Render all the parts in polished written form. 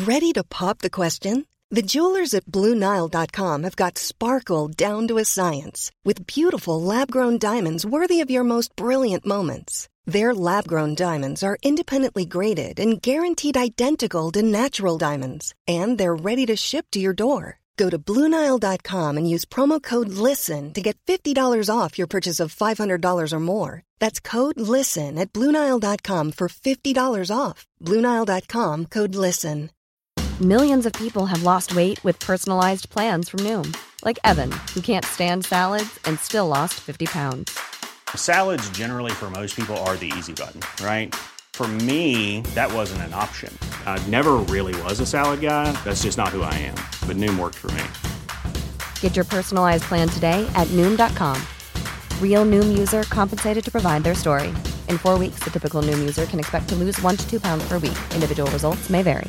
Ready to pop the question? The jewelers at BlueNile.com have got sparkle down to a science with beautiful lab-grown diamonds worthy of your most brilliant moments. Their lab-grown diamonds are independently graded and guaranteed identical to natural diamonds, and they're ready to ship to your door. Go to BlueNile.com and use promo code LISTEN to get $50 off your purchase of $500 or more. That's code LISTEN at BlueNile.com for $50 off. BlueNile.com, code LISTEN. Millions of people have lost weight with personalized plans from Noom. Like Evan, who can't stand salads and still lost 50 pounds. Salads generally for most people are the easy button, right? For me, that wasn't an option. I never really was a salad guy. That's just not who I am. But Noom worked for me. Get your personalized plan today at Noom.com. Real Noom user compensated to provide their story. In 4 weeks, the typical Noom user can expect to lose 1 to 2 pounds per week. Individual results may vary.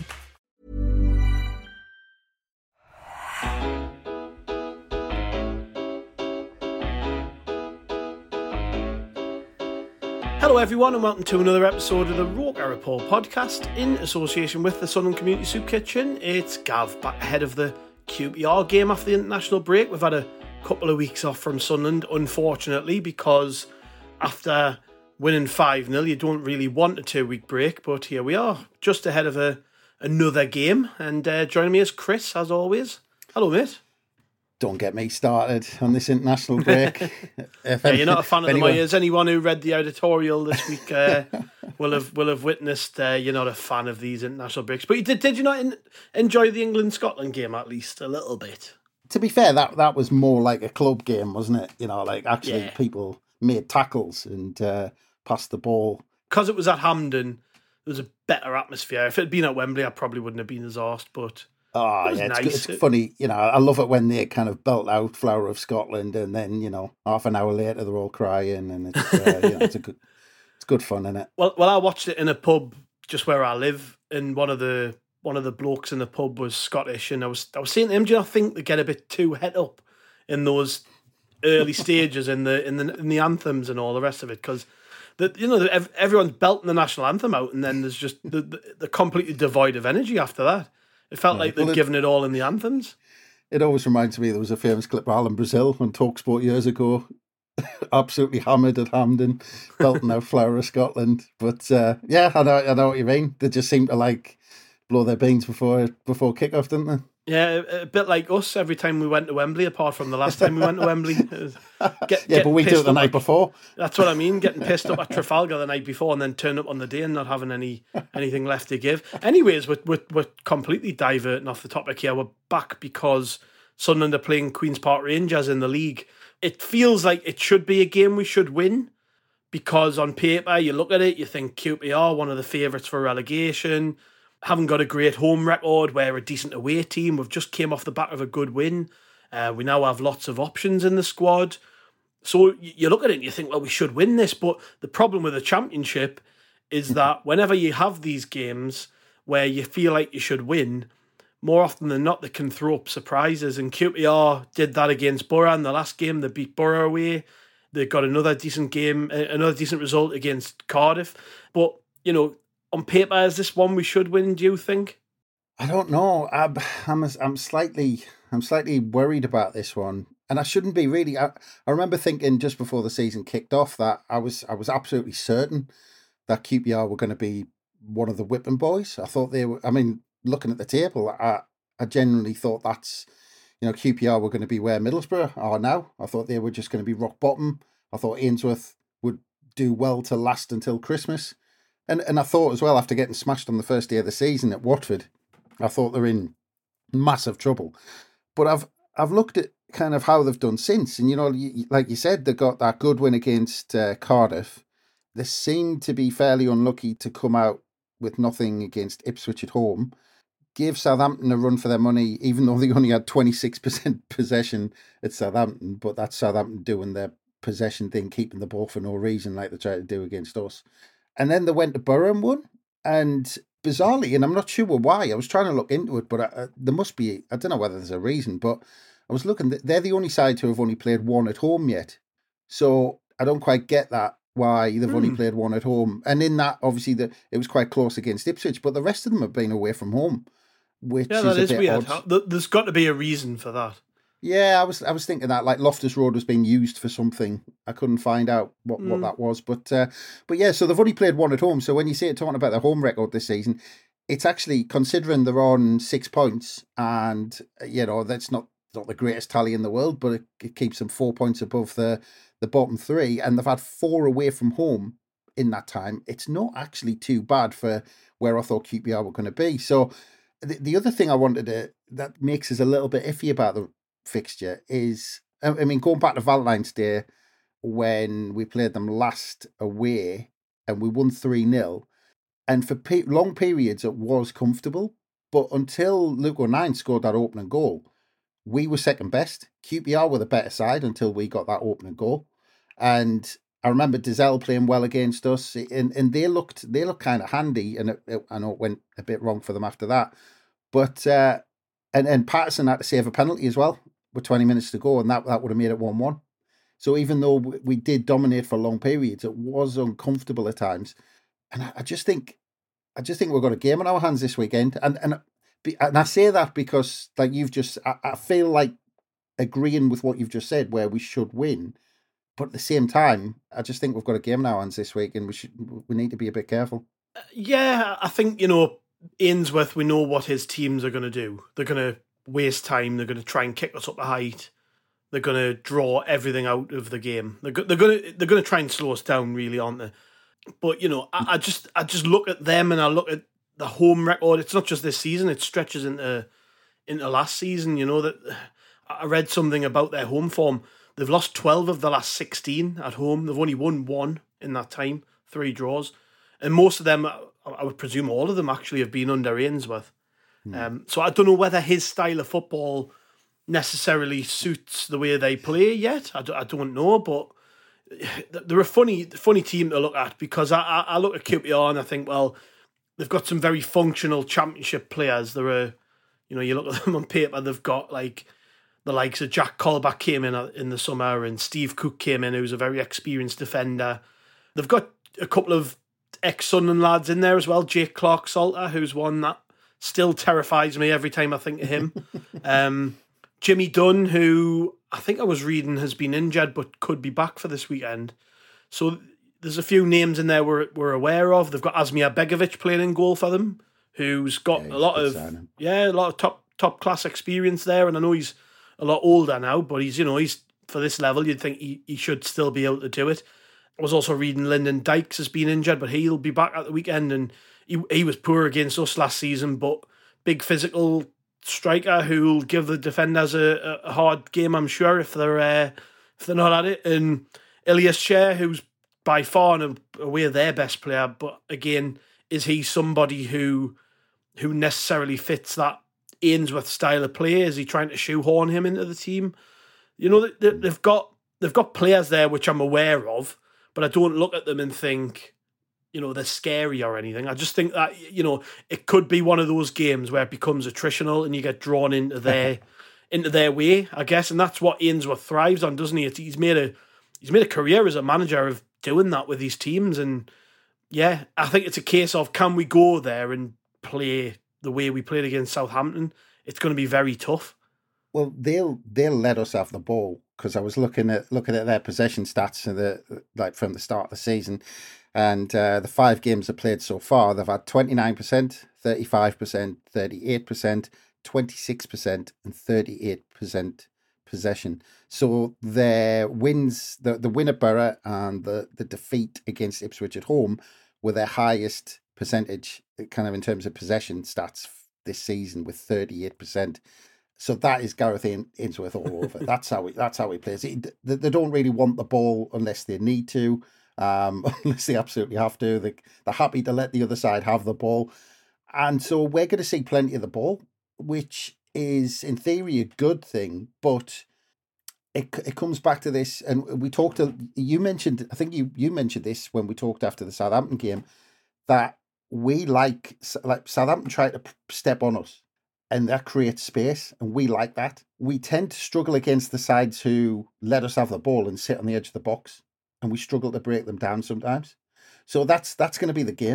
Hello everyone and welcome to another episode of the Roker Report podcast in association with the Sunderland Community Soup Kitchen. It's Gav back ahead of the QPR game after the international break. We've had a couple of weeks off from Sunderland, unfortunately, because after winning 5-0 you don't really want a 2-week break, but here we are, just ahead of another game, and joining me is Chris, as always. Hello mate. Don't get me started on this international break. You're not a fan of the Moyes. Anyone who read the editorial this week will have witnessed you're not a fan of these international breaks. But did you not enjoy the England-Scotland game at least a little bit? To be fair, that was more like a club game, wasn't it? You know, like actually people made tackles and passed the ball. Because it was at Hampden, there was a better atmosphere. If it had been at Wembley, I probably wouldn't have been as arsed, but... Oh, yeah, nice. It's funny, you know, I love it when they kind of belt out Flower of Scotland and then, you know, half an hour later they're all crying and it's, it's good fun, isn't it? Well, I watched it in a pub just where I live, and one of the blokes in the pub was Scottish, and I was saying to him, do you not think they get a bit too het up in those early stages in the anthems and all the rest of it? Because everyone's belting the national anthem out, and then there's just the completely devoid of energy after that. It felt like they'd given it all in the anthems. It always reminds me, there was a famous clip of Alan Brazil on TalkSport years ago, absolutely hammered at Hampden, belting out Flower of Scotland. But I know what you mean. They just seem to like blow their beans before kick-off, didn't they? Yeah, a bit like us every time we went to Wembley, apart from the last time we went to Wembley. But we do it the night before. That's what I mean, getting pissed up at Trafalgar the night before and then turn up on the day and not having anything left to give. Anyways, we're completely diverting off the topic here. We're back because Sunderland are playing Queen's Park Rangers in the league. It feels like it should be a game we should win, because on paper, you look at it, you think QPR, one of the favourites for relegation, haven't got a great home record, we're a decent away team. We've just came off the back of a good win. We now have lots of options in the squad. So you look at it and you think, well, we should win this. But the problem with the Championship is that whenever you have these games where you feel like you should win, more often than not, they can throw up surprises. And QPR did that against Borough in the last game. They beat Borough away. They got another decent game, another decent result against Cardiff. But, you know, on paper, is this one we should win, do you think? I don't know. I'm slightly worried about this one, and I shouldn't be really. I remember thinking just before the season kicked off that I was absolutely certain that QPR were going to be one of the whipping boys. I thought they were. I mean, looking at the table, I genuinely thought that's, you know, QPR were going to be where Middlesbrough are now. I thought they were just going to be rock bottom. I thought Ainsworth would do well to last until Christmas. And I thought as well, after getting smashed on the first day of the season at Watford, I thought they're in massive trouble. But I've looked at kind of how they've done since. And, you know, like you said, they got that good win against Cardiff. They seemed to be fairly unlucky to come out with nothing against Ipswich at home. Gave Southampton a run for their money, even though they only had 26% possession at Southampton. But that's Southampton doing their possession thing, keeping the ball for no reason like they tried to do against us. And then they went to Borough and won. And bizarrely, and I'm not sure why, I was trying to look into it, but there must be, I don't know whether there's a reason, but I was looking, they're the only side to have only played one at home yet. So I don't quite get that, why they've only played one at home. And in that, obviously, it was quite close against Ipswich, but the rest of them have been away from home. which Yeah, is that a is bit weird. odd. There's got to be a reason for that. Yeah, I was thinking that like Loftus Road was being used for something. I couldn't find out what that was, but yeah. So they've only played one at home. So when you see it talking about their home record this season, it's actually considering they're on 6 points, and that's not the greatest tally in the world, but it keeps them 4 points above the bottom three, and they've had 4 away from home in that time. It's not actually too bad for where I thought QPR were going to be. So the other thing I wanted that makes us a little bit iffy about the fixture is, I mean, going back to Valentine's Day when we played them last away and we won 3-0, and for long periods it was comfortable, but until Luke O'Nien scored that opening goal, we were second best. QPR were the better side until we got that opening goal, and I remember Dizelle playing well against us, and they looked kind of handy, and I know it went a bit wrong for them after that, but and Patterson had to save a penalty as well with 20 minutes to go, and that would have made it 1-1. So even though we did dominate for long periods, it was uncomfortable at times. And I just think we've got a game on our hands this weekend. And I say that because, like you've just, I feel like agreeing with what you've just said, where we should win. But at the same time, I just think we've got a game on our hands this week, and we need to be a bit careful. Yeah, I think, Ainsworth, we know what his teams are going to do. They're going to waste time. They're going to try and kick us up the height. They're going to draw everything out of the game. They're going to try and slow us down, really, aren't they? But I just look at them, and I look at the home record. It's not just this season; it stretches into last season. That I read something about their home form. They've lost 12 of the last 16 at home. They've only won 1 in that time, 3 draws, and most of them, I would presume, all of them actually have been under Ainsworth. So I don't know whether his style of football necessarily suits the way they play yet. I don't know, but they're a funny team to look at, because I look at QPR and I think, well, they've got some very functional championship players. They're you look at them on paper, they've got like the likes of Jack Colback came in the summer, and Steve Cook came in, who's a very experienced defender. They've got a couple of ex-Sunderland lads in there as well. Jake Clark-Salter, who's one that still terrifies me every time I think of him. Jimmy Dunn, who I think I was reading has been injured but could be back for this weekend. So there's a few names in there we're aware of. They've got Asmir Begovic playing in goal for them, who's got a lot of top class experience there, and I know he's a lot older now, but he's for this level, you'd think he should still be able to do it. I was also reading Lyndon Dykes has been injured, but he'll be back at the weekend, and he was poor against us last season, but big physical striker who'll give the defenders a hard game, I'm sure, if they're not at it. And Ilias Chair, who's by far and away their best player, but again, is he somebody who necessarily fits that Ainsworth style of play? Is he trying to shoehorn him into the team? They've got players there which I'm aware of, but I don't look at them and think, they're scary or anything. I just think that, it could be one of those games where it becomes attritional and you get drawn into their way, I guess. And that's what Ainsworth thrives on, doesn't he? He's made a career as a manager of doing that with these teams. And yeah, I think it's a case of, can we go there and play the way we played against Southampton? It's going to be very tough. Well, they'll let us have the ball, because I was looking at their possession stats from the start of the season, and the 5 games they've played so far, they've had 29%, 35%, 38%, 26%, and 38% possession. So their wins, the win at Borough and the defeat against Ipswich at home, were their highest percentage, kind of in terms of possession stats this season, with 38%. So that is Gareth Ainsworth all over. That's how he plays. They don't really want the ball unless they need to, unless they absolutely have to. They're happy to let the other side have the ball. And so we're going to see plenty of the ball, which is in theory a good thing, but it comes back to this. And we talked you mentioned, I think you mentioned this when we talked after the Southampton game, that we like Southampton try to step on us, and that creates space, and we like that. We tend to struggle against the sides who let us have the ball and sit on the edge of the box, and we struggle to break them down sometimes. So that's going to be the game.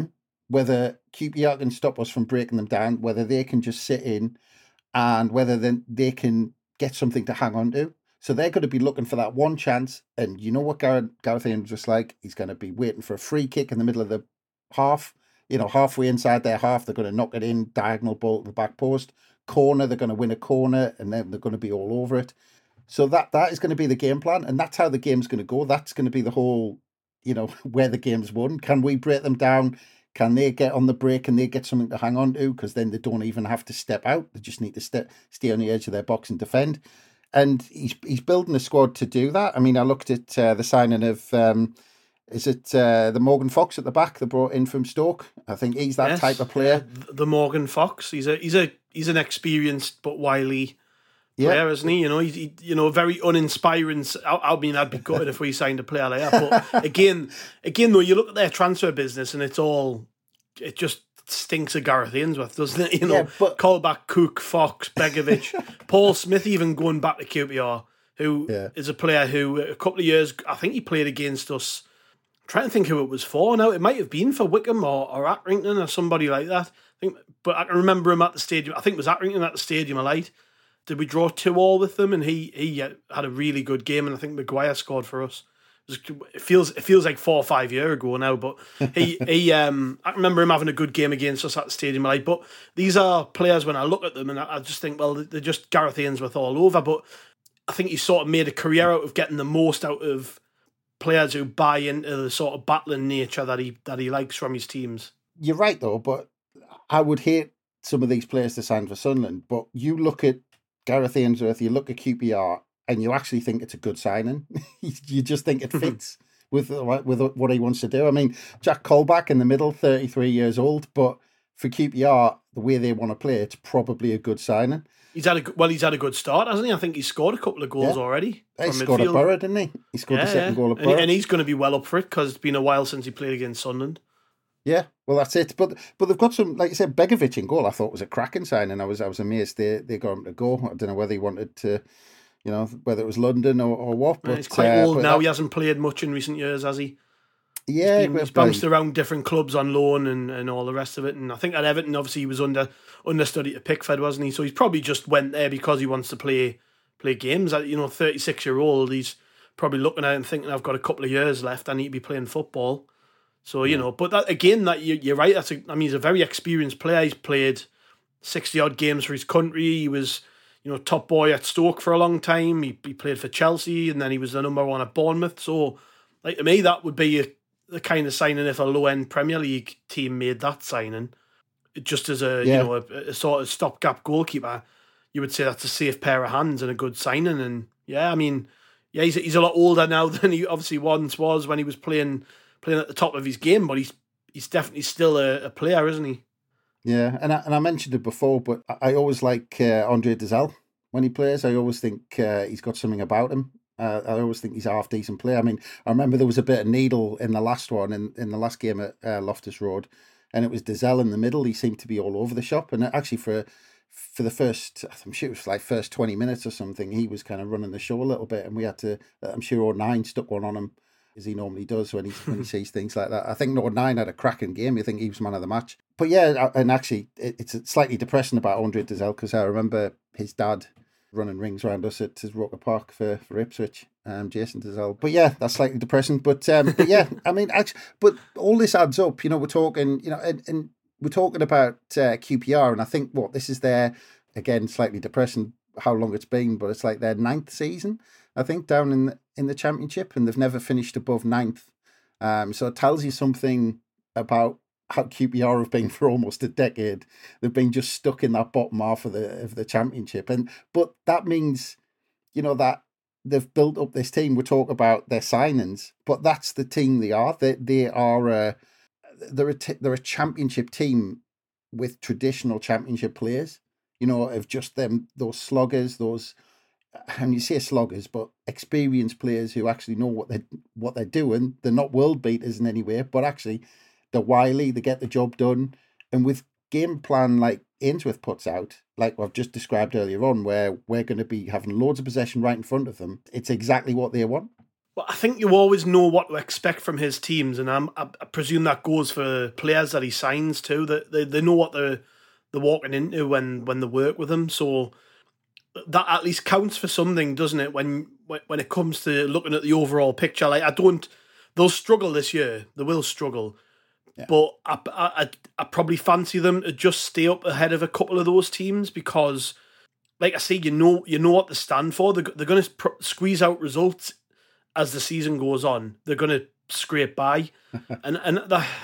whether QPR can stop us from breaking them down, whether they can just sit in, and whether then they can get something to hang on to. So they're going to be looking for that one chance. And you know what Gareth Aimes was like? He's going to be waiting for a free kick in the middle of the half. Halfway inside their half, they're going to knock it in, diagonal ball to the back post. Corner, they're going to win a corner, and then they're going to be all over it. So that is going to be the game plan, and that's how the game's going to go. That's going to be the whole, where the game's won. Can we break them down? Can they get on the break? Can they get something to hang on to? Because then they don't even have to step out. They just need to stay on the edge of their box and defend. And he's building a squad to do that. I mean, I looked at the signing of... is it the Morgan Fox at the back they brought in from Stoke? I think he's that type of player. The Morgan Fox. He's an experienced but wily player, isn't he? He's very uninspiring. I mean, I'd be gutted if we signed a player like that. But again, though, you look at their transfer business and it just stinks of Gareth Ainsworth, doesn't it? Colback, Cook, Fox, Begovic, Paul Smith, even going back to QPR, who is a player who a couple of years, I think he played against us. Trying to think who it was for now. It might have been for Wickham or Accrington or somebody like that. But I can remember him at the stadium. I think it was Accrington at the Stadium of Light. Did we draw 2-2 with them? And he had a really good game. And I think Maguire scored for us. It feels like 4 or 5 years ago now. But I remember him having a good game against us at the Stadium of Light. But these are players when I look at them and I just think, well, they're just Gareth Ainsworth all over. But I think he sort of made a career out of getting the most out of players who buy into the sort of battling nature that he likes from his teams. You're right, though, but I would hate some of these players to sign for Sunderland. But you look at Gareth Ainsworth, you look at QPR, and you actually think it's a good signing. You just think it fits with what he wants to do. I mean, Jack Colback in the middle, 33 years old, but for QPR, the way they want to play, it's probably a good signing. He's had a good start, hasn't he? I think he's scored a couple of goals already. He scored a Borough, didn't he? He scored the second goal at Borough. And he's going to be well up for it because it's been a while since he played against Sunderland. Yeah, well, that's it. But they've got some, like you said, Begovic in goal. I thought was a cracking signing. I was amazed they got him to go. I don't know whether he wanted to, whether it was London or what. But he's quite old now. He hasn't played much in recent years, has he? Yeah, he's bounced around different clubs on loan and all the rest of it. And I think at Everton, obviously, he was understudy to Pickford, wasn't he? So he's probably just went there because he wants to play games. 36-year-old, he's probably looking at it and thinking, I've got a couple of years left. I need to be playing football. So, but you're right. He's a very experienced player. He's played 60-odd games for his country. He was, top boy at Stoke for a long time. He played for Chelsea and then he was the number one at Bournemouth. So, to me, that would be the kind of signing if a low-end Premier League team made that signing, just as a sort of stopgap goalkeeper. You would say that's a safe pair of hands and a good signing. And he's a lot older now than he obviously once was when he was playing at the top of his game. But he's definitely still a player, isn't he? Yeah, and I mentioned it before, but I always like Andre Dizelle when he plays. I always think he's got something about him. I always think he's a half-decent player. I mean, I remember there was a bit of needle in the last one, in the last game at Loftus Road, and it was Dizelle in the middle. He seemed to be all over the shop. And actually for the first, I'm sure it was like first 20 minutes or something, he was kind of running the show a little bit. And we had to, I'm sure O'Nien stuck one on him, as he normally does when he sees things like that. I think O'Nien had a cracking game. I think he was man of the match. But yeah, and actually it's slightly depressing about Andre Dizelle because I remember his dad running rings around us at Roker Park for Ipswich, Jason Dizelle. But yeah, that's slightly depressing. But yeah, I mean, actually, but all this adds up. We're talking, and we're talking about QPR, and I think this is their, again, slightly depressing how long it's been, but it's like their 9th season, I think, down in the Championship, and they've never finished above 9th. So it tells you something about how QPR have been for almost a decade. They've been just stuck in that bottom half of the Championship, but that means, that they've built up this team. We talk about their signings, but that's the team they are. They're a Championship team with traditional Championship players. Of just those sloggers, and you say sloggers, but experienced players who actually know what they're doing. They're not world beaters in any way, but actually they're wily, they get the job done. And with game plan like Ainsworth puts out, like I've just described earlier on, where we're going to be having loads of possession right in front of them, it's exactly what they want. Well, I think you always know what to expect from his teams, and I presume that goes for players that he signs too. That they know what they're walking into when they work with him. So that at least counts for something, doesn't it? When it comes to looking at the overall picture, like they'll struggle this year. They will struggle, but I probably fancy them to just stay up ahead of a couple of those teams because, like I say, you know what to stand for. They're going to squeeze out results as the season goes on. They're going to scrape by, and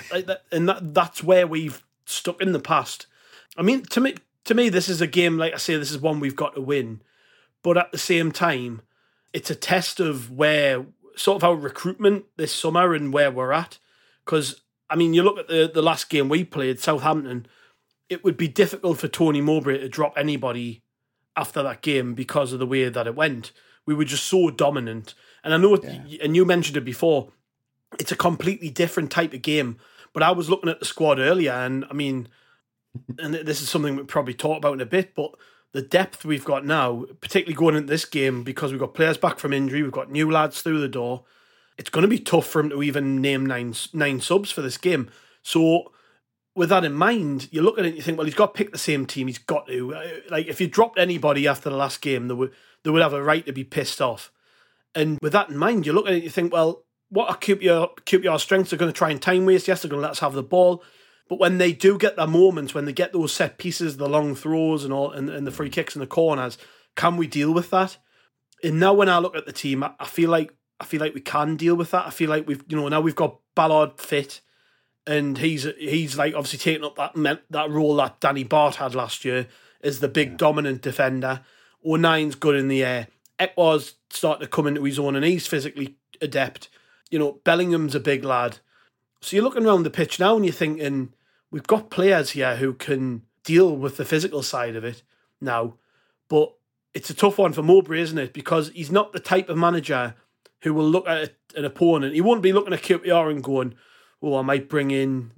that's where we've stuck in the past. I mean, to me, this is a game, like I say, this is one we've got to win. But at the same time, it's a test of where sort of our recruitment this summer and where we're at. Because, I mean, you look at the last game we played, Southampton, it would be difficult for Tony Mowbray to drop anybody after that game because of the way that it went. We were just so dominant. And I know, and you mentioned it before, it's a completely different type of game. But I was looking at the squad earlier, and I mean, and this is something we'll probably talk about in a bit, but the depth we've got now, particularly going into this game, because we've got players back from injury, we've got new lads through the door, it's going to be tough for him to even name nine subs for this game. So with that in mind, you look at it and you think, well, he's got to pick the same team. He's got to. Like, if you dropped anybody after the last game, they would have a right to be pissed off. And with that in mind, you look at it and you think, well, what are QPR strengths? They're going to try and time waste. Yes, they're going to let us have the ball. But when they do get their moments, when they get those set pieces, the long throws and all, and the free kicks and the corners, can we deal with that? And now when I look at the team, I feel like we can deal with that. I feel like now we've got Ballard fit, and he's like obviously taking up that role that Danny Bart had last year as the big dominant defender. O'Nine's good in the air. Ekwar's starting to come into his own, and he's physically adept. Bellingham's a big lad. So you're looking around the pitch now and you're thinking, we've got players here who can deal with the physical side of it now. But it's a tough one for Mowbray, isn't it? Because he's not the type of manager who will look at an opponent. He won't be looking at QPR and going, I might bring in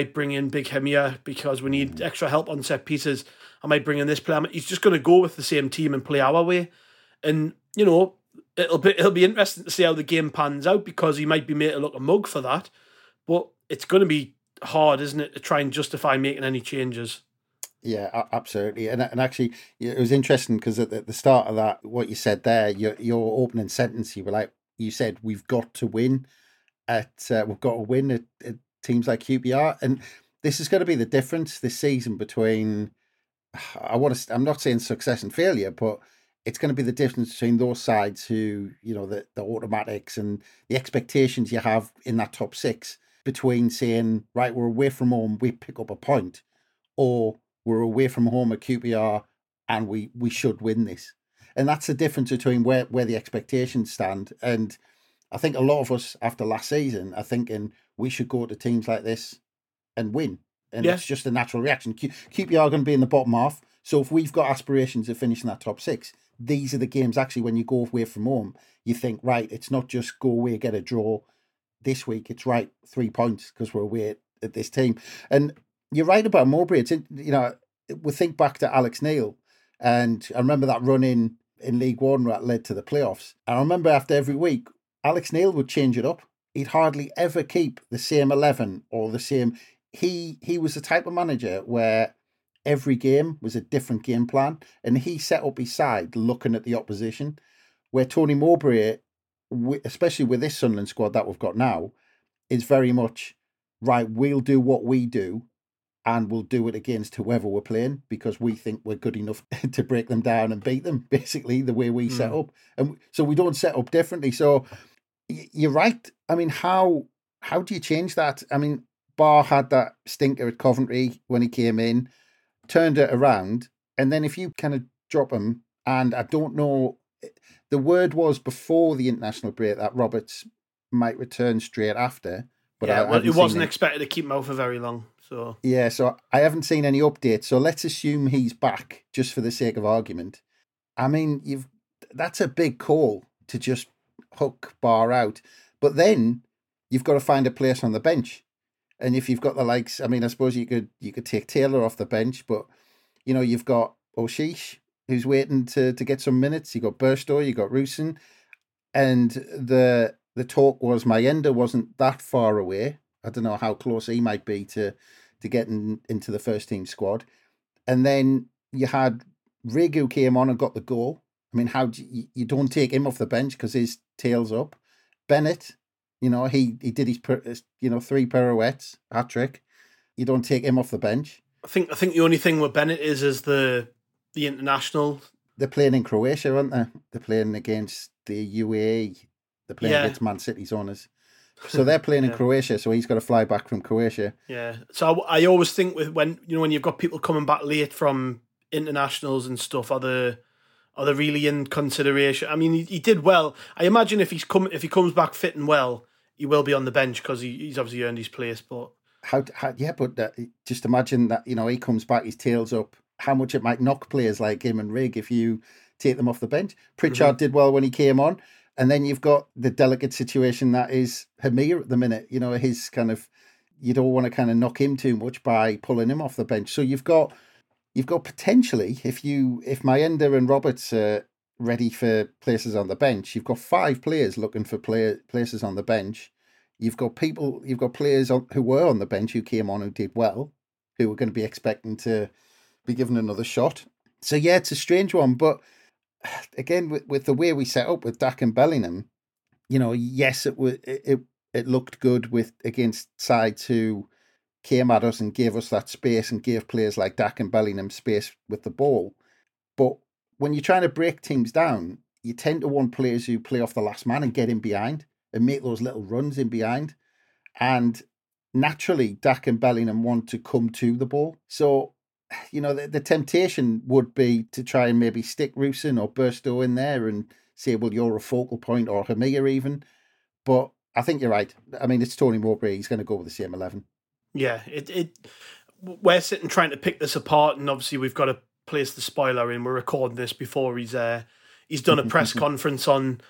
Big Hemia because we need extra help on set pieces. I might bring in this player. He's just going to go with the same team and play our way. And, it'll be interesting to see how the game pans out because he might be made to look a mug for that. But it's going to be hard, isn't it, to try and justify making any changes? Yeah, absolutely. And actually, it was interesting because at the start of that, what you said there, your opening sentence, you said we've got to win at teams like QPR, and this is going to be the difference this season between. I'm not saying success and failure, but it's going to be the difference between those sides who, the automatics and the expectations you have in that top six, between saying, right, we're away from home, we pick up a point, or we're away from home at QPR and we should win this. And that's the difference between where the expectations stand. And I think a lot of us after last season are thinking we should go to teams like this and win. And it's just a natural reaction. QPR are going to be in the bottom half. So if we've got aspirations of finishing that top six, these are the games actually when you go away from home, you think, right, it's not just go away, get a draw this week. It's right, 3 points because we're away at this team. And you're right about Mowbray. It's, we think back to Alex Neil, and I remember that run in League One that led to the playoffs. I remember after every week, Alex Neil would change it up. He'd hardly ever keep the same 11 or the same. He was the type of manager where every game was a different game plan, and he set up his side looking at the opposition. Where Tony Mowbray, especially with this Sunderland squad that we've got now, is very much, right, we'll do what we do and we'll do it against whoever we're playing because we think we're good enough to break them down and beat them, basically, the way we set up. And so we don't set up differently. So you're right. I mean, how do you change that? I mean, Barr had that stinker at Coventry when he came in, turned it around, and then if you kind of drop him, and I don't know, the word was before the international break that Roberts might return straight after. But he wasn't expected to keep him out for very long. So I haven't seen any updates. So let's assume he's back, just for the sake of argument. I mean, that's a big call to just hook Barr out, but then you've got to find a place on the bench. And if you've got the likes, I mean, I suppose you could take Taylor off the bench, but you've got O'Sheesh who's waiting to get some minutes. You got Burstow, you got Rusin, and the the talk was Mayenda wasn't that far away. I don't know how close he might be to getting into the first team squad. And then you had Rig, who came on and got the goal. I mean, how do you don't take him off the bench because his tail's up. Bennett, he did his 3 pirouettes, hat trick. You don't take him off the bench. I think the only thing with Bennett is the international. They're playing in Croatia, aren't they? They're playing against the UAE. They're playing against Man City's owners. So they're playing in Croatia, so he's got to fly back from Croatia. Yeah. So I always think when you've got people coming back late from internationals and stuff, are they really in consideration? I mean, he did well. I imagine if he comes back fit and well, he will be on the bench because he's obviously earned his place. But just imagine that he comes back, his tail's up. How much it might knock players like him and Rig if you take them off the bench. Pritchard did well when he came on. And then you've got the delicate situation that is Hamir at the minute. His kind of, you don't want to kind of knock him too much by pulling him off the bench. So you've got potentially, if Mayenda and Roberts are ready for places on the bench, you've got 5 players looking for places on the bench. You've got players who were on the bench who came on who did well, who are going to be expecting to be given another shot. So yeah, it's a strange one, but again, with the way we set up with Dak and Bellingham, yes, it looked good against sides who came at us and gave us that space and gave players like Dak and Bellingham space with the ball. But when you're trying to break teams down, you tend to want players who play off the last man and get in behind and make those little runs in behind. And naturally, Dak and Bellingham want to come to the ball. So the temptation would be to try and maybe stick Rusyn or Burstow in there and say, well, you're a focal point, or Hamir even. But I think you're right. I mean, it's Tony Mowbray. He's going to go with the same 11. Yeah, we're sitting trying to pick this apart, and obviously we've got to place the spoiler in. We're recording this before he's done a press conference on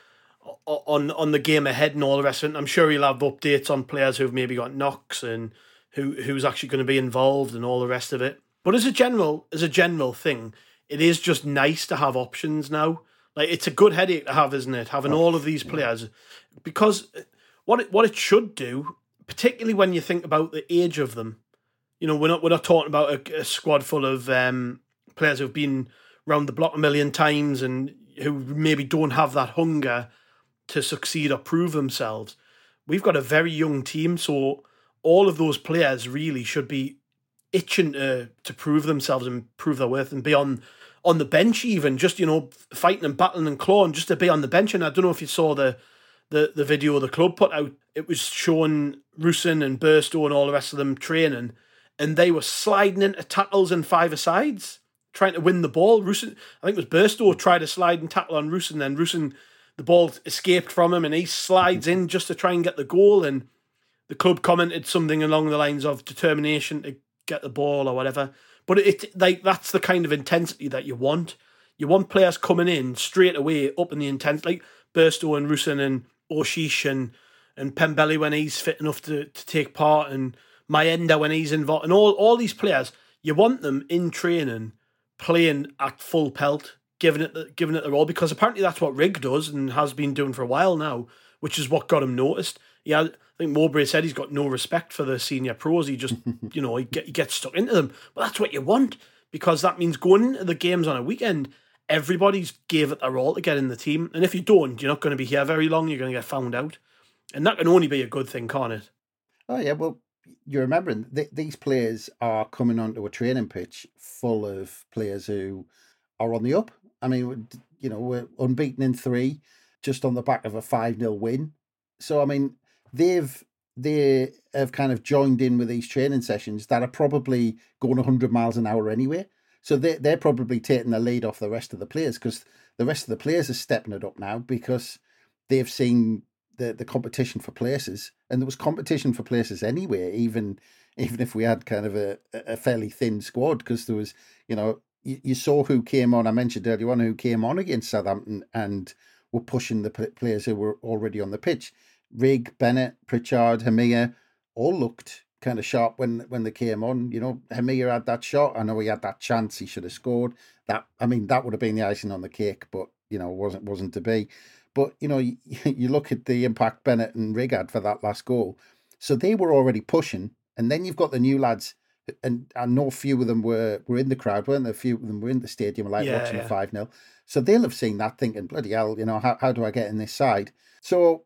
the game ahead and all the rest of it. And I'm sure he'll have updates on players who've maybe got knocks and who's actually going to be involved and all the rest of it. But as a general thing, it is just nice to have options now. Like, it's a good headache to have, isn't it? Having all of these players, because what it should do, particularly when you think about the age of them, we're not talking about a squad full of players who've been round the block a million times and who maybe don't have that hunger to succeed or prove themselves. We've got a very young team, so all of those players really should be itching to prove themselves and prove their worth and be on the bench, even just fighting and battling and clawing just to be on the bench. And I don't know if you saw the video the club put out. It was showing Rusyn and Burstow and all the rest of them training, and they were sliding into tackles and 5-a-sides trying to win the ball. Rusyn, I think it was Burstow, tried to slide and tackle on Rusyn, then Rusyn, the ball escaped from him and he slides in just to try and get the goal, and the club commented something along the lines of determination to get the ball or whatever. But that's the kind of intensity that you want. You want players coming in straight away up in the intensity, like Burstow and Rusyn and Oshish and Pembele when he's fit enough to take part, and Mayenda when he's involved, and all these players. You want them in training, playing at full pelt, giving it their all, because apparently that's what Rig does and has been doing for a while now, which is what got him noticed. Yeah, I think Mowbray said he's got no respect for the senior pros. He just, he gets stuck into them. But that's what you want, because that means going into the games on a weekend, everybody's gave it their all to get in the team. And if you don't, you're not going to be here very long. You're going to get found out. And that can only be a good thing, can't it? Oh, yeah. Well, you're remembering these players are coming onto a training pitch full of players who are on the up. I mean, we're unbeaten in 3, just on the back of a 5-0 win. So, I mean, they have kind of joined in with these training sessions that are probably going 100 miles an hour anyway. So they're probably taking the lead off the rest of the players, because the rest of the players are stepping it up now because they've seen the competition for places. And there was competition for places anyway, even if we had kind of a fairly thin squad, because there was, you saw who came on. I mentioned earlier on who came on against Southampton and were pushing the players who were already on the pitch. Rig, Bennett, Pritchard, Hamir all looked kind of sharp when they came on. Hamir had that shot. I know he had that chance he should have scored. That would have been the icing on the cake, but it wasn't to be. But, you look at the impact Bennett and Rigg had for that last goal. So they were already pushing. And then you've got the new lads, and I know a few of them were in the crowd, weren't there? A few of them were in the stadium, watching the 5-0. So they'll have seen that thinking, bloody hell, how do I get in this side? So,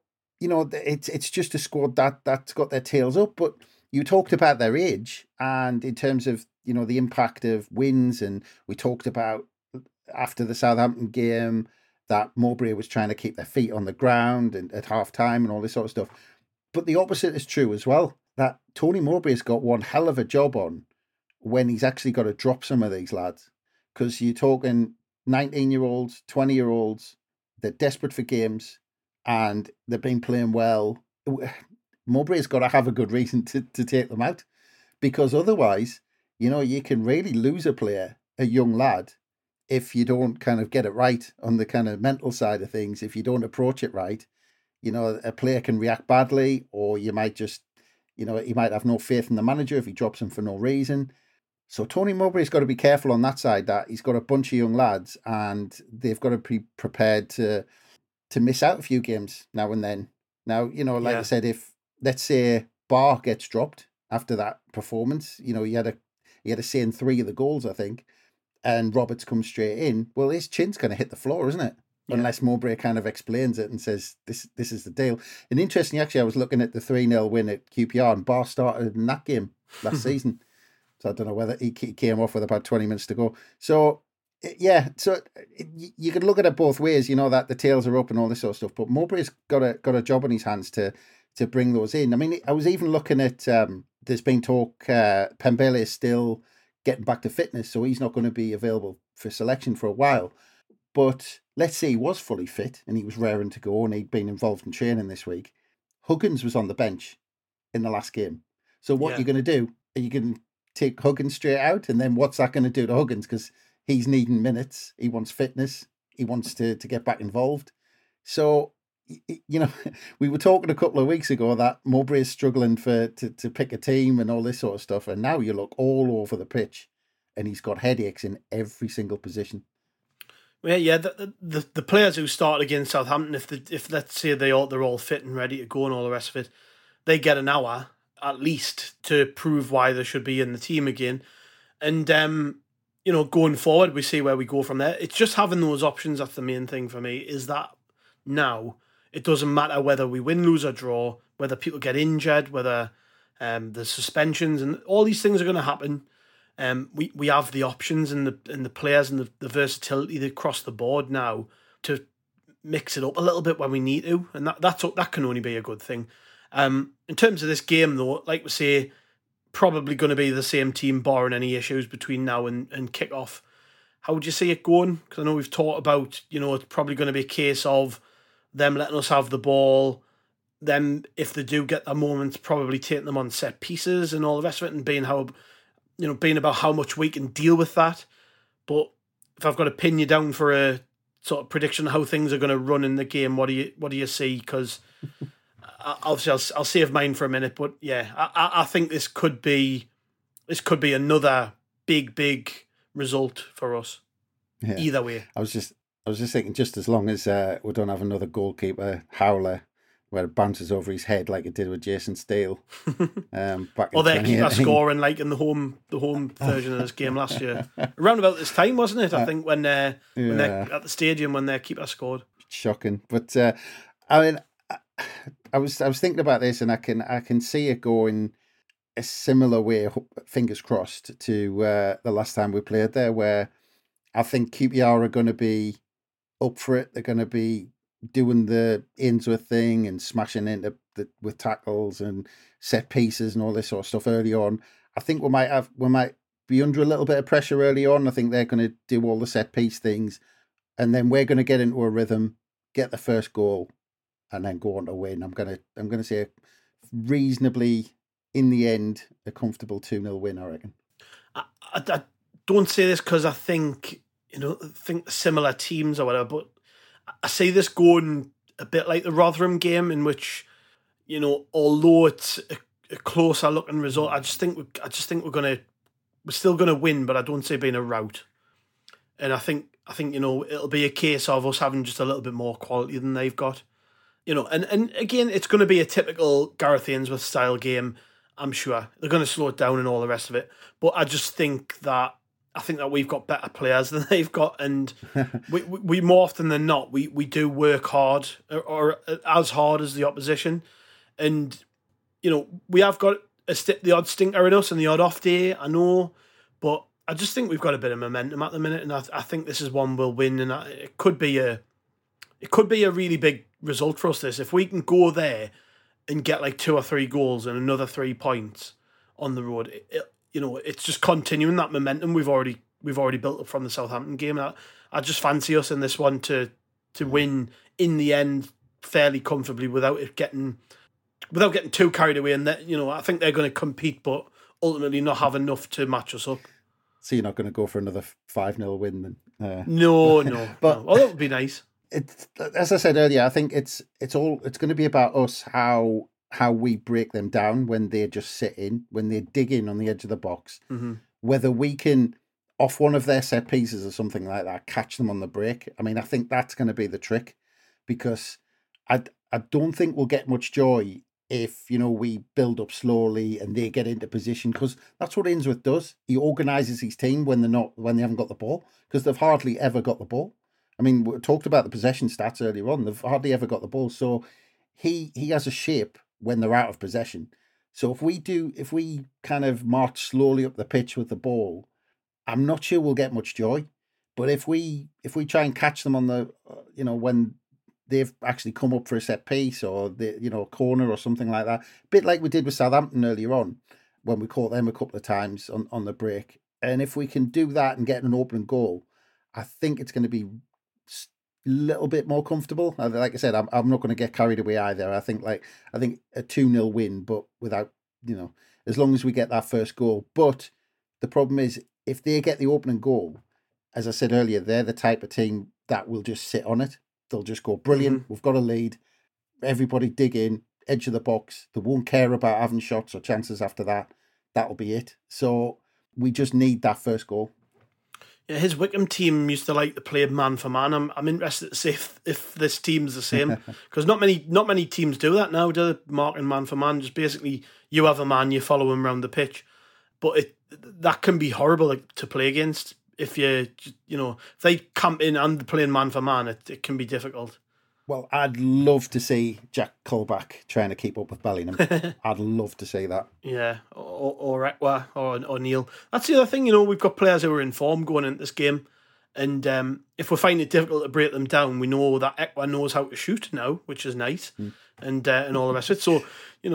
it's just a squad that's got their tails up. But you talked about their age, and in terms of, the impact of wins, and we talked about after the Southampton game that Mowbray was trying to keep their feet on the ground and at half time and all this sort of stuff. But the opposite is true as well, that Tony Mowbray's got one hell of a job on when he's actually got to drop some of these lads. Because you're talking 19-year-olds, 20-year-olds, they're desperate for games and they've been playing well. Mowbray's got to have a good reason to take them out, because otherwise, you can really lose a player, a young lad, if you don't kind of get it right on the kind of mental side of things. If you don't approach it right, a player can react badly, or you might just, he might have no faith in the manager if he drops him for no reason. So Tony Mowbray's got to be careful on that side, that he's got a bunch of young lads and they've got to be prepared to miss out a few games now and then. Now, I said, if, let's say, Barr gets dropped after that performance, he had a say in 3 of the goals, I think, and Roberts comes straight in, well, his chin's going to hit the floor, isn't it? Yeah. Unless Mowbray kind of explains it and says, this is the deal. And interestingly, actually, I was looking at the 3-0 win at QPR, and Barr started in that game last season. So I don't know whether he came off with about 20 minutes to go. So, yeah, you could look at it both ways, that the tails are up and all this sort of stuff. But Mowbray's got a job on his hands to bring those in. I mean, I was even looking at, there's been talk, Pembele is still getting back to fitness, so he's not going to be available for selection for a while. But let's say he was fully fit and he was raring to go and he'd been involved in training this week. Huggins was on the bench in the last game. So what are you going to do? Are you going to take Huggins straight out? And then what's that going to do to Huggins? Because he's needing minutes. He wants fitness. He wants to get back involved. So, we were talking a couple of weeks ago that Mowbray is struggling to pick a team and all this sort of stuff. And now you look all over the pitch and he's got headaches in every single position. Well, yeah, the players who start against Southampton, if let's say they're all fit and ready to go and all the rest of it, they get an hour at least to prove why they should be in the team again. And, going forward, we see where we go from there. It's just having those options. That's the main thing for me, is that now it doesn't matter whether we win, lose or draw, whether people get injured, whether there's suspensions, and all these things are going to happen. We have the options and the players and the versatility across the board now to mix it up a little bit when we need to, and that can only be a good thing. In terms of this game, though, like we say, probably going to be the same team barring any issues between now and kick-off. How would you see it going? Because I know we've talked about, it's probably going to be a case of them letting us have the ball, them, if they do get their moments, probably taking them on set pieces and all the rest of it, and being about how much we can deal with that. But if I've got to pin you down for a sort of prediction of how things are going to run in the game, what do you see? Because obviously I'll save mine for a minute, but yeah, I think this could be another big result for us. Yeah. Either way. I was just thinking, just as long as we don't have another goalkeeper howler where it bounces over his head like it did with Jason Steele. Back or they keep scoring like in the home version of this game last year. Around about this time, wasn't it? I think when they're at the stadium when their keeper scored. Shocking. But I mean, I was thinking about this, and I can see it going a similar way, fingers crossed, to the last time we played there, where I think QPR are going to be up for it. They're going to be doing the Ainsworth thing and smashing into with tackles and set pieces and all this sort of stuff early on. I think we might be under a little bit of pressure early on. I think they're going to do all the set piece things, and then we're going to get into a rhythm, get the first goal, and then go on to win. I'm going to say reasonably, in the end, a comfortable 2-0 win, I reckon. I don't say this because I think similar teams or whatever, but I see this going a bit like the Rotherham game, in which, although it's a closer looking result, I just think we're still gonna win, but I don't see it being a rout. And I think it'll be a case of us having just a little bit more quality than they've got. And again, it's going to be a typical Gareth Ainsworth style game. I'm sure they're going to slow it down and all the rest of it. But I just think that we've got better players than they've got, and we more often than not we do work hard or as hard as the opposition, and we have got the odd stinker in us and the odd off day. I know, but I just think we've got a bit of momentum at the minute, and I think this is one we'll win, and it could be a really big result for us. This, if we can go there and get like 2 or 3 goals and another 3 points on the road, it's just continuing that momentum we've already built up from the Southampton game. I just fancy us in this one to win in the end fairly comfortably without getting too carried away. And that, I think they're going to compete, but ultimately not have enough to match us up. So you're not going to go for another 5-0 win then? No. But that would be nice. It's, as I said earlier, I think it's going to be about us, how we break them down when they just sit in, when they dig in on the edge of the box. Mm-hmm. Whether we can, off one of their set pieces or something like that, catch them on the break. I mean, I think that's going to be the trick, because I don't think we'll get much joy if we build up slowly and they get into position, because that's what Ainsworth does. He organises his team when they haven't got the ball, because they've hardly ever got the ball. I mean, we talked about the possession stats earlier on. They've hardly ever got the ball, so he has a shape when they're out of possession. So if we kind of march slowly up the pitch with the ball, I'm not sure we'll get much joy. But if we try and catch them on the when they've actually come up for a set piece or a corner or something like that, a bit like we did with Southampton earlier on when we caught them a couple of times on the break. And if we can do that and get an opening goal, I think it's going to be a little bit more comfortable. Like I said, I'm not going to get carried away either. I think a 2-0 win, but without, as long as we get that first goal. But the problem is, if they get the opening goal, as I said earlier, they're the type of team that will just sit on it. They'll just go, brilliant, mm-hmm. We've got a lead. Everybody dig in, edge of the box. They won't care about having shots or chances after that. That'll be it. So we just need that first goal. Yeah, his Wickham team used to like to play man for man. I'm interested to see if this team's the same, because not many teams do that now. Do they? Marking man for man, just basically you have a man, you follow him around the pitch. But that can be horrible to play against if if they camp in and playing man for man. It can be difficult. Well, I'd love to see Jack Colback trying to keep up with Bellingham. I'd love to see that. Yeah, or Ekwa or Neil. That's the other thing, we've got players who are in form going into this game. And if we find it difficult to break them down, we know that Ekwa knows how to shoot now, which is nice, and all the rest of it. So,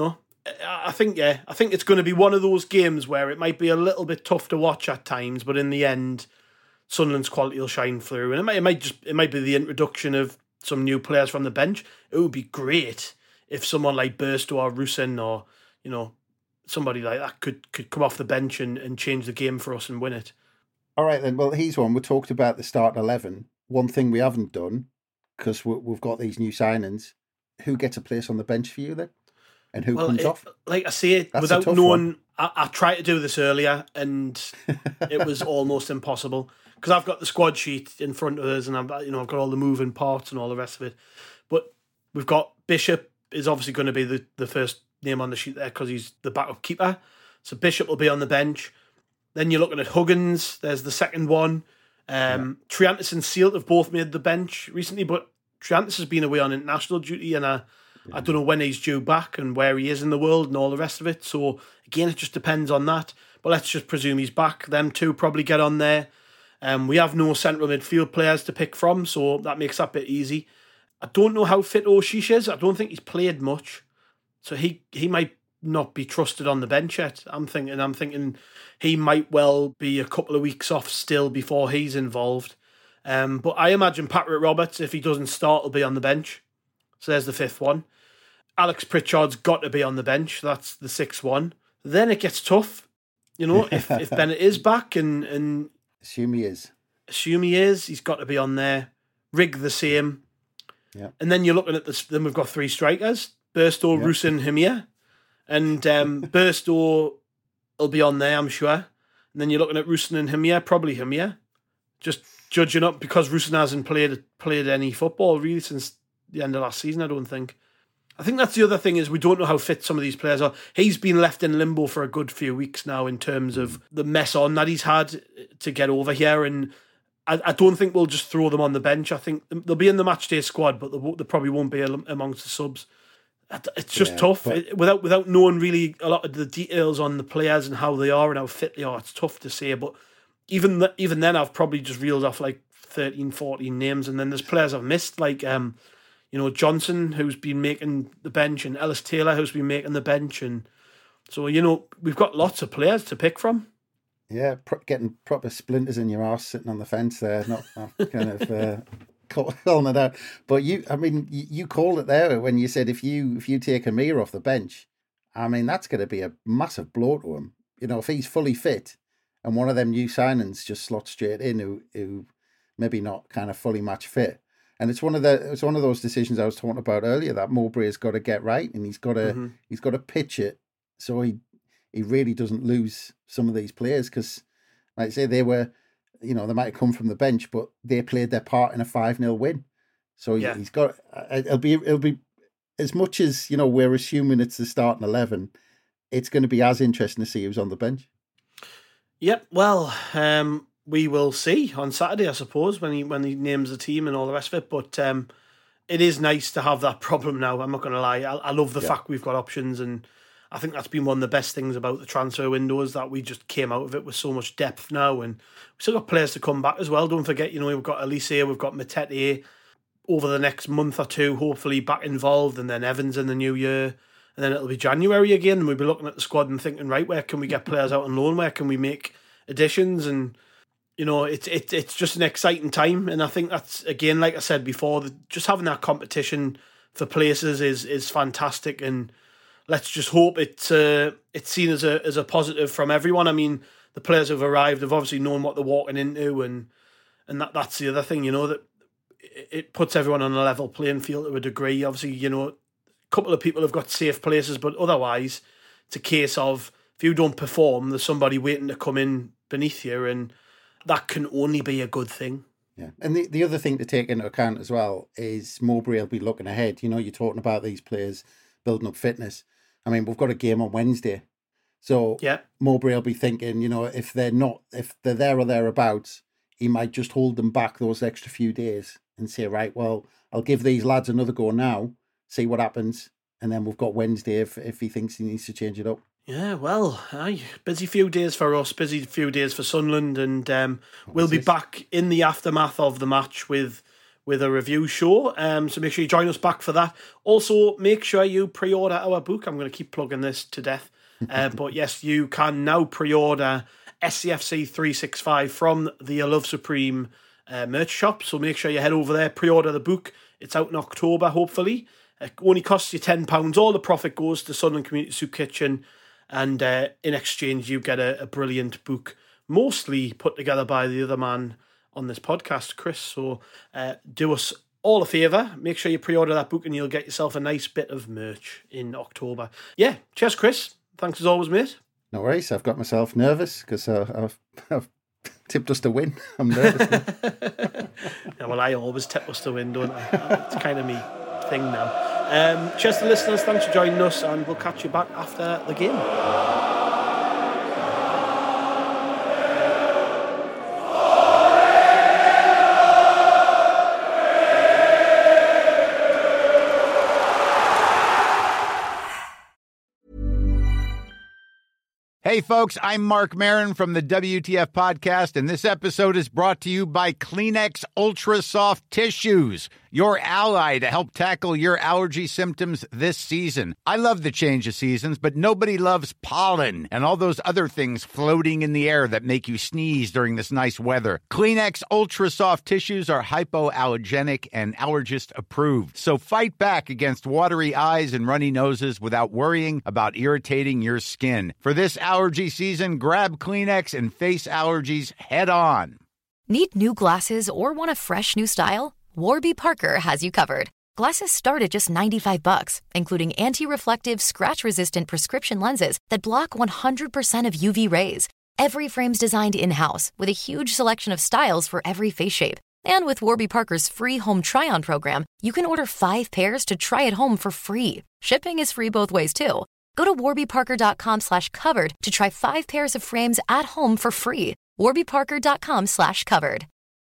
I think it's going to be one of those games where it might be a little bit tough to watch at times, but in the end, Sunderland's quality will shine through. And it might be the introduction of some new players from the bench. It would be great if someone like Burstow or Rusin or somebody like that could come off the bench and change the game for us and win it. All right then. Well, here's one. We talked about the starting 11. One thing we haven't done, because we've got these new signings. Who gets a place on the bench for you then, and who comes off? Like I say, that's without knowing, I tried to do this earlier and it was almost impossible. Because I've got the squad sheet in front of us, and I've got all the moving parts and all the rest of it. But we've got Bishop is obviously going to be the first name on the sheet there because he's the backup keeper. So Bishop will be on the bench. Then you're looking at Huggins. There's the second one. Triantis and Sealt have both made the bench recently, but Triantis has been away on international duty, and I don't know when he's due back and where he is in the world and all the rest of it. So again, it just depends on that. But let's just presume he's back. Them two probably get on there. We have no central midfield players to pick from, so that makes that bit easy. I don't know how fit Oshish is. I don't think he's played much, so he might not be trusted on the bench yet. I'm thinking he might well be a couple of weeks off still before he's involved. But I imagine Patrick Roberts, if he doesn't start, will be on the bench. So there's the fifth one. Alex Pritchard's got to be on the bench. That's the sixth one. Then it gets tough. If Bennett is back and Assume he is. He's got to be on there. Rig the same. Yeah. And then you're looking at this. Then we've got 3 strikers: Burstow, Rusin, Himia. And Burstow will be on there, I'm sure. And then you're looking at Rusin and Himia, probably Himia. just judging up because Rusyn hasn't played any football really since the end of last season, I don't think. I think that's the other thing is we don't know how fit some of these players are. He's been left in limbo for a good few weeks now in terms of the mess on that he's had to get over here, and I don't think we'll just throw them on the bench. I think they'll be in the matchday squad, but they probably won't be amongst the subs. It's just tough. Without knowing really a lot of the details on the players and how they are and how fit they are, it's tough to say. But even then, I've probably just reeled off like 13, 14 names, and then there's players I've missed, like Johnson, who's been making the bench, and Ellis Taylor, who's been making the bench, and so we've got lots of players to pick from. Yeah, getting proper splinters in your arse sitting on the fence there, not kind of calling it out. But you called it there when you said if you take Amir off the bench, I mean that's going to be a massive blow to him. If he's fully fit and one of them new signings just slots straight in who maybe not kind of fully match fit. And it's one of those decisions I was talking about earlier that Mowbray has got to get right, and he's got to pitch it so he really doesn't lose some of these players, because, like I say, they were, they might have come from the bench, but they played their part in a 5-0 win. So he's got. It'll be as much as we're assuming it's the starting 11. It's going to be as interesting to see who's on the bench. Yep. Well, we will see on Saturday, I suppose, when he names the team and all the rest of it. But it is nice to have that problem now. I'm not going to lie. I love the fact we've got options, and I think that's been one of the best things about the transfer window is that we just came out of it with so much depth now, and we've still got players to come back as well. Don't forget, we've got Elise, we've got Matete over the next month or two, hopefully back involved, and then Evans in the new year, and then it'll be January again, and we'll be looking at the squad and thinking, right, where can we get players out on loan? Where can we make additions? And it's just an exciting time, and I think that's, again, like I said before, just having that competition for places is fantastic, and let's just hope it's seen as a positive from everyone. I mean, the players who've arrived have obviously known what they're walking into, and that's the other thing, that it puts everyone on a level playing field to a degree. Obviously, a couple of people have got safe places, but otherwise, it's a case of if you don't perform, there's somebody waiting to come in beneath you, and that can only be a good thing. Yeah, and the other thing to take into account as well is Mowbray will be looking ahead. You're talking about these players building up fitness. I mean, we've got a game on Wednesday. So Mowbray will be thinking, if they're there or thereabouts, he might just hold them back those extra few days and say, right, well, I'll give these lads another go now, see what happens. And then we've got Wednesday if he thinks he needs to change it up. Yeah, well, busy few days for us, busy few days for Sunderland, and we'll be back in the aftermath of the match with a review show. So make sure you join us back for that. Also, make sure you pre-order our book. I'm going to keep plugging this to death. But yes, you can now pre-order SCFC 365 from the Love Supreme merch shop. So make sure you head over there, pre-order the book. It's out in October, hopefully. It only costs you £10. All the profit goes to Sunderland Community Soup Kitchen. And in exchange, you get a brilliant book, mostly put together by the other man on this podcast, Chris. So do us all a favour. Make sure you pre-order that book and you'll get yourself a nice bit of merch in October. Yeah, cheers, Chris. Thanks as always, mate. No worries. I've got myself nervous because I've tipped us to win. I'm nervous now. Yeah, well, I always tip us to win, don't I? It's kind of me thing now. Cheers to the listeners. Thanks for joining us, and we'll catch you back after the game. Hey, folks, I'm Mark Maron from the WTF Podcast, and this episode is brought to you by Kleenex Ultra Soft Tissues, your ally to help tackle your allergy symptoms this season. I love the change of seasons, but nobody loves pollen and all those other things floating in the air that make you sneeze during this nice weather. Kleenex Ultra Soft Tissues are hypoallergenic and allergist approved, so fight back against watery eyes and runny noses without worrying about irritating your skin. For this allergy season, grab Kleenex and face allergies head on. Need new glasses or want a fresh new style? Warby Parker has you covered. Glasses start at just $95, including anti-reflective, scratch-resistant prescription lenses that block 100% of UV rays. Every frame's designed in-house with a huge selection of styles for every face shape. And with Warby Parker's free home try-on program, you can order 5 pairs to try at home for free. Shipping is free both ways, too. Go to warbyparker.com/covered to try 5 pairs of frames at home for free. warbyparker.com/covered.